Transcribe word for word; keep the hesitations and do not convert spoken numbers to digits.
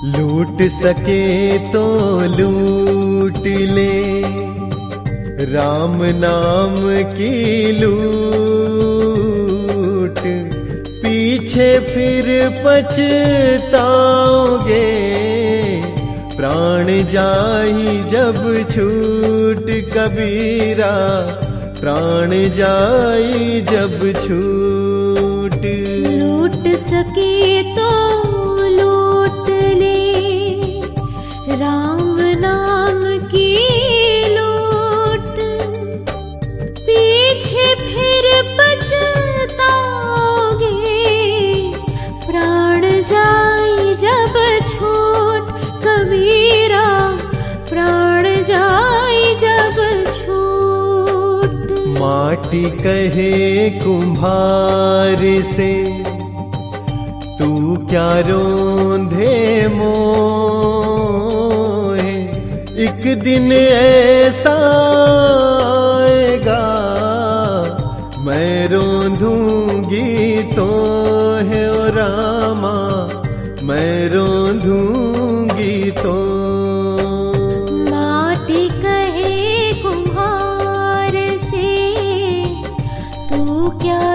लूट सके तो लूट ले राम नाम की लूट, पीछे फिर पछताओगे प्राण जाही जब छूट। कबीरा प्राण जाई जब छूट। लूट सके तो लूट ले राम नाम की लूट, पीछे फिर पछताओगे प्राण जाई जब छूट। कबीरा प्राण जाई जब छूट। माटी कहे कुम्हार से तू क्या रोंधे मोहे, एक दिन ऐसा आएगा मैं रोंधूंगी तो है ओ रामा, मैं रोंधूंगी तो। माटी कहे कुम्हार से तू क्या